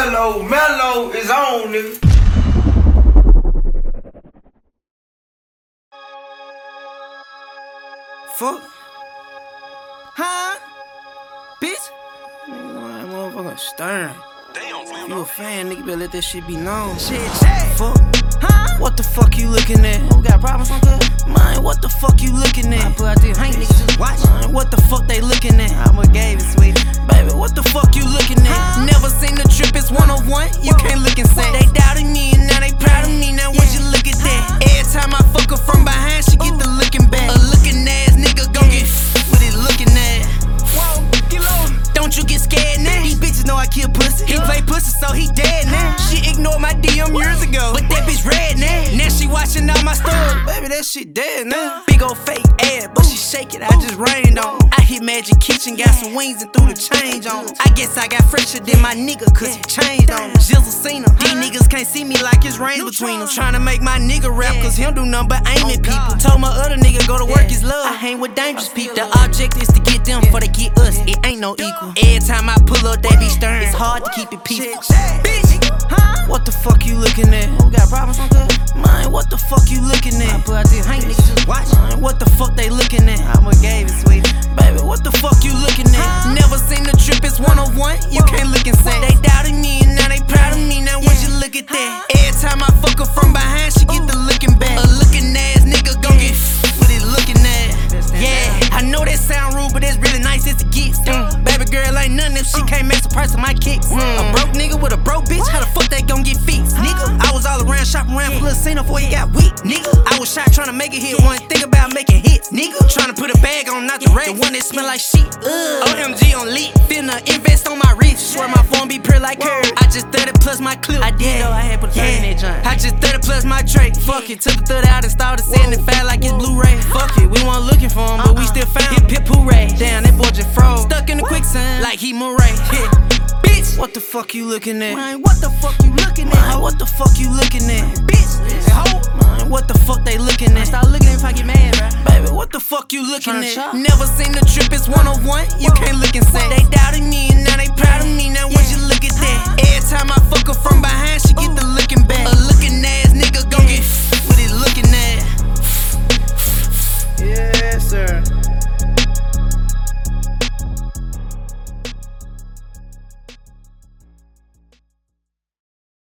Mellow is on, nigga. Fuck. Huh? Bitch? Nigga, motherfucker stern. Damn, you a fan, nigga, better let that shit be known. Shit, fuck. Huh? What the fuck you looking at? Who got problems on good? Man, what the fuck you looking at? I put out there, ain't niggas just watch. Man, what the fuck they looking at? I'ma gave it, sweet. Baby, what the fuck you looking at? Huh? Never seen the trip, it's 101. You can't look and say they doubted me and now they proud of me. Now would you look at that? Every time I fuck her from behind, she get the looking back. A looking ass nigga gon' get with it looking at. Whoa, get low. Don't you get scared now? These bitches know I kill pussy. He play pussy, so he dead now. She ignored my DM years ago, but that bitch red now. Now she watching all my stories. Baby, that shit dead now. Big old fake ass, but she shake it. I just rained on. I hit Magic Kitchen, got some wings and threw the change on. I guess I got fresher than my nigga, cause he changed on. Jizzle seen him. These niggas can't see me like it's rain between them. Tryna make my nigga rap, cause he don't do nothing but aim at people. Told my other nigga go to work is love. I hang with dangerous people. The object is to get them before they get us. It ain't no equal. Every time I pull up, they be stern. It's hard to keep it peaceful. Bitch, what the fuck you looking at? Who got problems on good? Man, what the fuck you looking at? I put out there, ain't niggas just watch. Man, what the fuck they looking at? I'ma gave it, sweet. Baby, what the fuck you looking at? Never seen the trip, it's 101. You can't look and say they doubted me and now they proud of me. Now would you look at that? Every time I fuck her from behind, she get the looking back. A looking ass nigga gon' get with it looking at. Yeah, I know that sound rude, but it's really nice, it's a gift. Baby girl ain't nothing if she can't match the price of my kicks. A broke nigga with a broke bitch, how the fuck they gon' get fixed? Nigga, I was all around shopping around for Lil Cena before he got weak. Nigga, I was shot trying to make a hit, one think about making hits. Nigga, trying to put a bag on, not the rag, the one that smell like shit. OMG on leak, finna invest on my wrist. Swear my phone be pure like her. I just 30 plus my clip. I did though, I had put a in that joint. I just 30 plus my tray. Fuck it, took the 30 out and started sending it fat like it's Blu-ray. Fuck it, we weren't looking for him, but we still found him. Hip hooray. Damn, that boy just froze. Stuck in the quicksand like he Murray. Yeah. Bitch, what the fuck you looking at? Man, what the fuck you looking at? Man, what the fuck you looking at? Bitch, man, what the fuck they looking at? Start looking if I get mad, bro. Baby, what the fuck you looking at? Never seen the trip, it's 101. You can't look and say they doubted me and now they proud of me. Now would you look at that? Every time I fuck her from behind, she get the look.